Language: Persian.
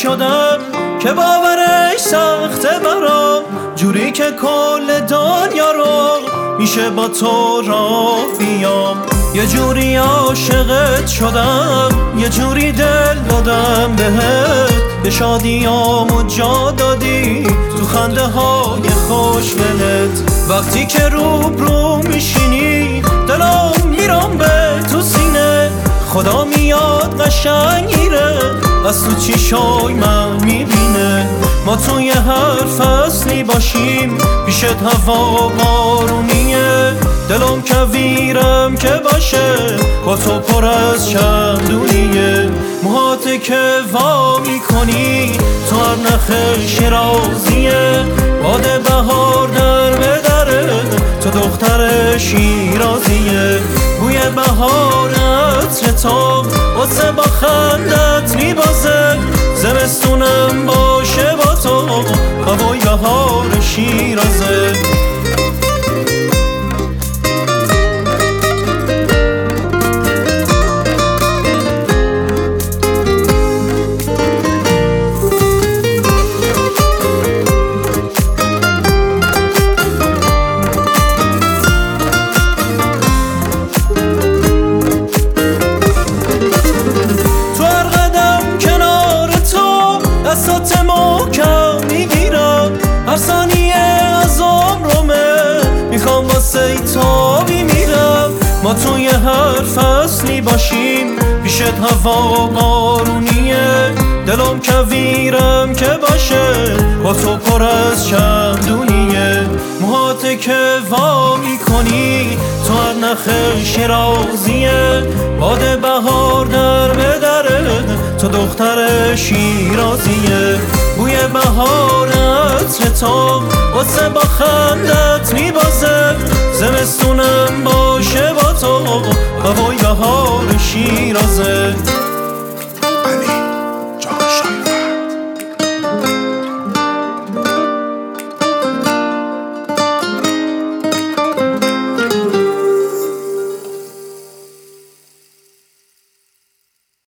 شدم که باورش سخته برام، جوری که کل دنیا رو میشه با تو را بیام. یه جوری عاشقت شدم، یه جوری دل دادم بهت، به شادیامو جا دادی تو خنده های خوشگلت. وقتی که روبرو میشینی دلم میرم به تو سینه، خدا میاد قشنگیره از تو چشای من میبینه. ما توی هر فصلی باشیم پیشت هوا بارونیه، دلم کویرم که باشه با تو پر از چندونیه. موهات که وا میکنی تو هر نخ شیرازیه، باد بهار در به دره تو دختر شیرازیه. بوی بهار عطر تو واسه با خندت میبازه، زمستونم باشه با تو هوای بهار شیرازه. دستات محکم میگیرم، هر ثانیه از عمرمه میخوام واسه تو میمیرم. ما توی هر فصلی باشیم پیشت هوا بارونیه، دلم کویرم که باشه با تو پر از چندونیه. موهات که وا میکنی تو هر نخ شیرازیه، باد بهار در به دره تو دختر شیرازیه. بوی بهار عطر تو واسه با خندت میبازه، زمستونم باشه با تو هوای بهار شیرازه.